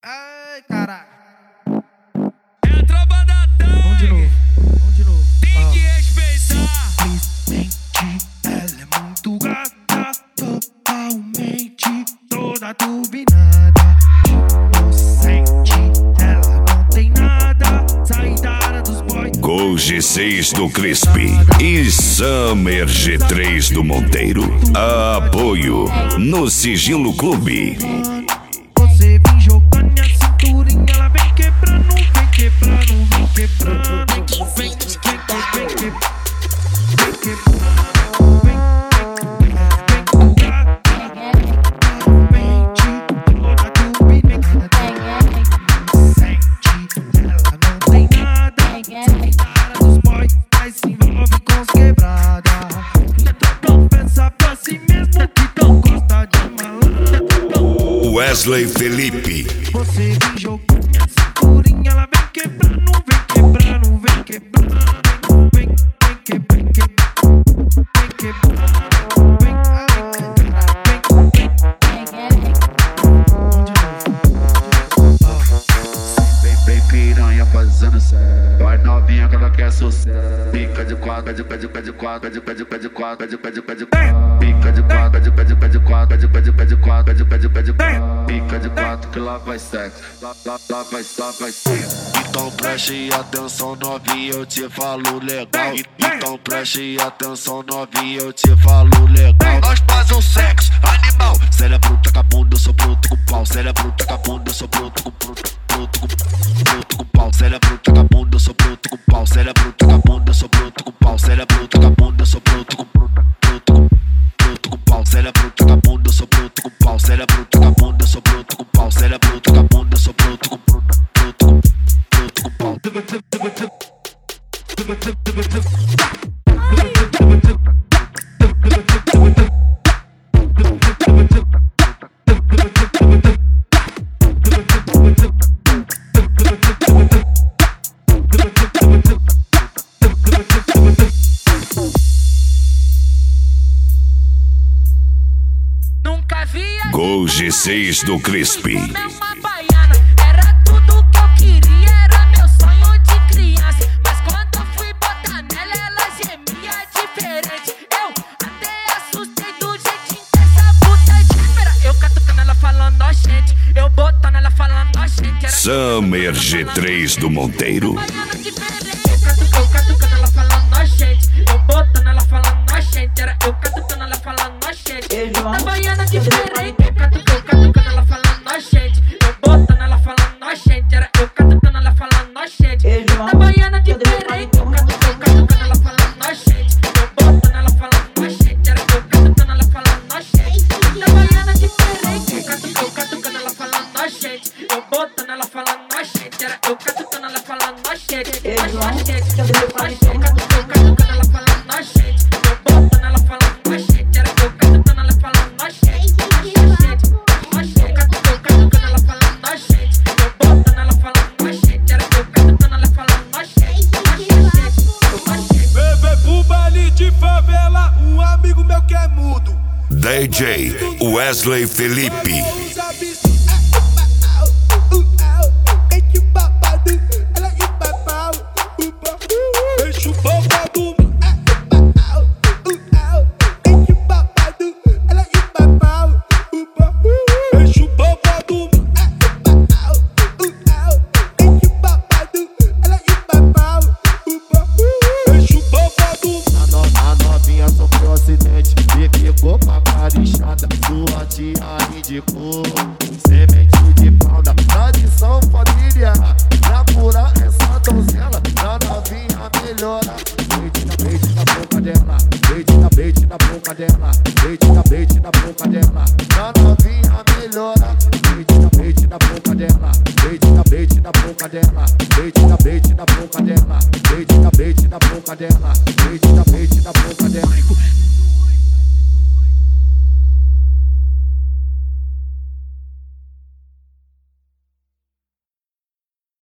Ai, caralho. É a tropa da Tangue. Vamos de novo. Tem que respeitar. Simplesmente ela é muito gata, totalmente toda turbinada. Inocente, ela não tem nada. Saída dos boys. Gol G6 do Crispy e Summer G3 do Monteiro. Apoio no Sigilo Clube. Você vem jogando minha cinturinha, ela vem quebrando, vem quebrando, vem quebrando. Vem quebrando, vem quebrando, vem gata, mente toda turbinada. Sente, ela não tem nada. Cara dos boys, mas se envolve com os quebrada. Não pensa pra si mesmo que não gosta de malandro. Wesley Felipe. Você vem jogando minha cinturinha, ela vem quebrando, vem quebrando, vem quebrando, vem quebrando, vem quebrando, Vem piranha fazendo sério. Vai novinha que ela quer sucesso. Pica de quatro, pica de quatro, pica de quatro, pica de quatro, pica de quatro, pica de quatro que lá vai sexo, lá vai sexo. Então preste atenção novinha, eu te falo legal. Então preste atenção novinha, eu te falo legal. Nós faz um sexo animal. Cérebro taca a bunda, eu sou bruto com pau. Cérebro taca a bunda, eu sou bruto com pau. Cérebro taca a bunda, eu sou bruto com pau. Cérebro taca a bunda, eu sou bruto com pau. Cérebro taca a bunda, eu sou bruto com pau. Cérebro taca a bunda, eu sou bruto com pau. Cérebro taca a bunda, eu sou bruto com pau. Cérebro taca a bunda, eu sou bruto com pau. Nunca vi a Gol G6 do Crispy. comer uma baiana. Era tudo que eu queria, era meu sonho de criança. Mas quando eu fui botar nela, ela gemia diferente. Eu até assustei do jeitinho dessa puta espera. Eu catucando ela falando oxente, eu botando ela falando oxente. Era Summer G3 do Monteiro. baiana diferente. Eu catucando ela falando oxente, eu botando ela falando oxente. Era eu catucando ela falando oxente. Da baiana diferente. Eu catucando ela falando oxente, eu botando ela falando oxente. Era eu catucando ela falando oxente. Da baiana diferente. Eu catucando ela falando oxente, eu botando ela falando oxente. Era eu catucando ela falando oxente. Da baiana diferente. Eu catucando ela falando oxente, eu botando ela falando oxente. Era eu catucando ela falando oxente. Eu catucando ela falando oxente, eu botando ela falando oxente. Era eu catucando ela falando oxente. Eu catucando ela falando oxente, eu botando ela falando oxente. Era eu catucando ela falando oxente. Bebê pro baile de favela, um amigo meu que é mudo. DJ Wesley Felipe. Deixa o babado. Deixa o babado. Deixa o babado. A novinha sofreu acidente e ficou com a cara inchada. Sua tia indicou semente de pau da tradição família. Pra curar essa donzela, na novinha melhora. Leite na boca dela, leite na boca dela, leite na boca dela. Na novinha melhora. Leite na boca dela, leite na boca dela, leite na boca dela, leite na boca dela, leite na boca dela.